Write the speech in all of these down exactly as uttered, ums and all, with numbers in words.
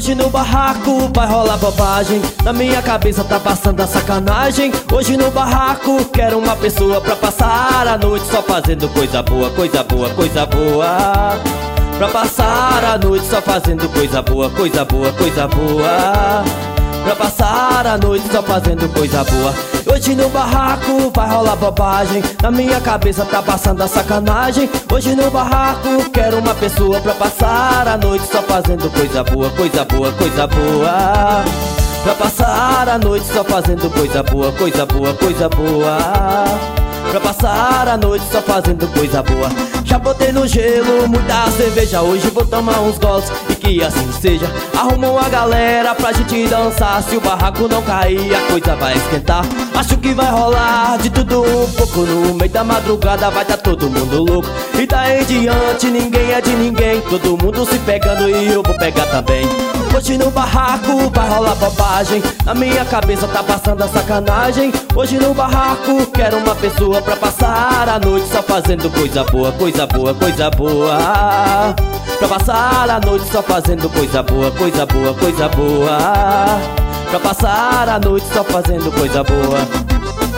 Hoje no barraco vai rolar bobagem, na minha cabeça tá passando a sacanagem. Hoje no barraco quero uma pessoa pra passar a noite só fazendo coisa boa, coisa boa, coisa boa. Pra passar a noite só fazendo coisa boa, coisa boa, coisa boa. Pra passar a noite só fazendo coisa boa. Hoje no barraco vai rolar bobagem, na minha cabeça tá passando a sacanagem. Hoje no barraco quero uma pessoa pra passar a noite só fazendo coisa boa, coisa boa, coisa boa. Pra passar a noite só fazendo coisa boa, coisa boa, coisa boa. Pra passar a noite só fazendo coisa boa. Já botei no gelo muita cerveja, hoje vou tomar uns goles e que assim seja. Arrumou uma galera pra gente dançar, se o barraco não cair a coisa vai esquentar. Acho que vai rolar de tudo um pouco, no meio da madrugada vai tá todo mundo louco. E daí em diante ninguém é de ninguém, todo mundo se pegando e eu vou pegar também. Hoje no barraco vai rolar bobagem, na minha cabeça tá passando a sacanagem. Hoje no barraco quero uma pessoa pra passar a noite só fazendo coisa boa, coisa boa, coisa boa. Pra passar a noite só fazendo coisa boa, coisa boa, coisa boa. Pra passar a noite só fazendo coisa boa.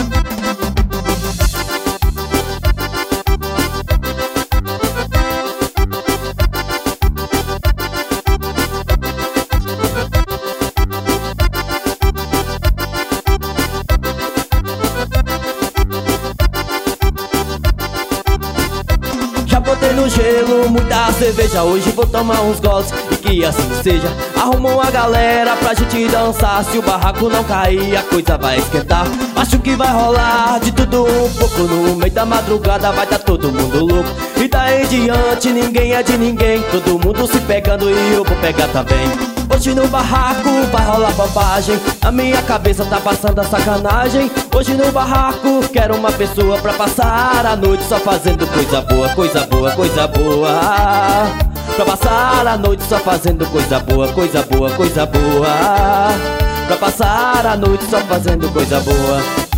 Botei no gelo muita cerveja, hoje vou tomar uns goles e que assim seja. Arrumou uma galera pra gente dançar, se o barraco não cair a coisa vai esquentar. Acho que vai rolar de tudo um pouco, no meio da madrugada vai tá todo mundo louco. E daí em diante ninguém é de ninguém, todo mundo se pegando e eu vou pegar também. Hoje no barraco vai rolar bobagem, na minha cabeça tá passando a sacanagem. Hoje no barraco quero uma pessoa pra passar a noite só fazendo coisa boa, coisa boa, coisa boa. Pra passar a noite só fazendo coisa boa, coisa boa, coisa boa. Pra passar a noite só fazendo coisa boa.